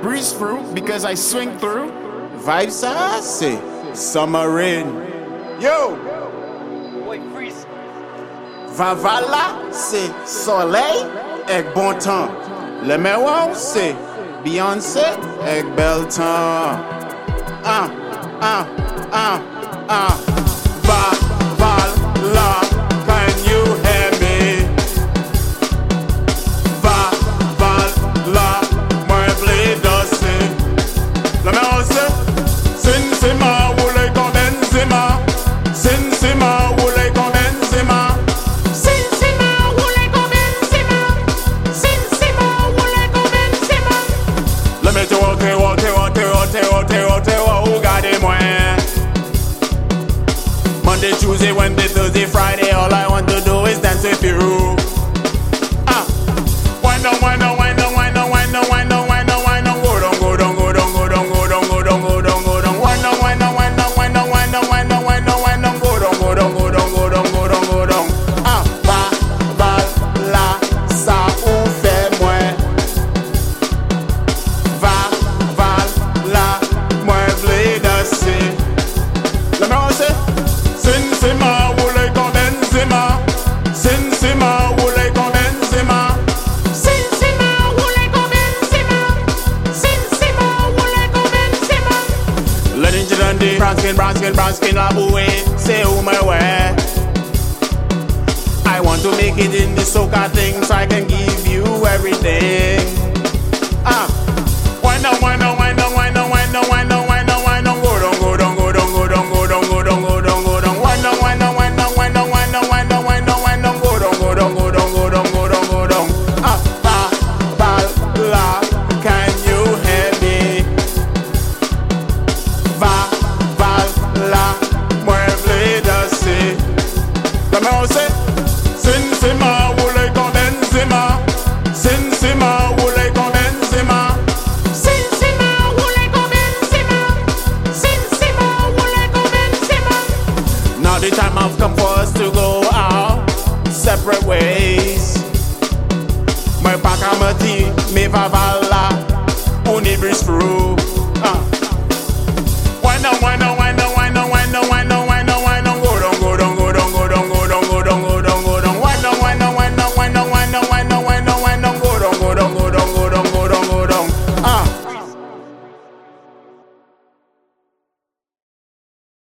breeze through because I swing through. Vibes ça, c'est summer rain. Yo! Vavala, c'est soleil et bon temps. Le miroir, c'est Beyoncé et bel temps. Vavala, can you hear me? Vavala, moi blé danser. Le miroir, c'est Sin Sima, roulez comme Benzema. Sin Sima, roulez comme Benzema. Monday, Tuesday, Wednesday, Thursday, Friday, all I want to do is dance with you. Wind on, wind on, wind on, wind on, wind on, wind on, wind on, wind on, go down, go down, go down, go down, go down, go down, go down, go down, wind on, wind on, wind on, wind on, wind on, wind on, wind on, wind on, go down, go down, go down, go down, go down, go down. Va, ça ou fait moi. Va, là, moi v'lais danser. La main c'est Sin Sima, roulez comme Benzema. Sin Sima, roulez comme Benzema. Sin Sima, roulez comme Benzema. Sin Sima, roulez comme Benzema. Le ninja dandy, brown skin, la bouée, c'est où my way. I want to make it in the soca thing so I can give you everything. Wind on, wind on, wind on, wind on, wind on, wind on, wind on, wind on, go down, go down, go down, go down, go down, go down, go down, go down, wind on, wind on, wind on, wind on, wind on, wind on, wind on, wind on, go down, go down, go down, go down, go down, go down. Vavala, can you hear me? Vavala, moi v'lais danser. La main c'est Sin Sima, roulez comme Benzema. Sin Sima, roulez comme Benzema. Sin Sima, roulez comme Benzema. Sin Sima, roulez comme Benzema. Now the time have come for us to go our separate ways. Moi pas qu'à me dire, mais Vavala, on y breeze through.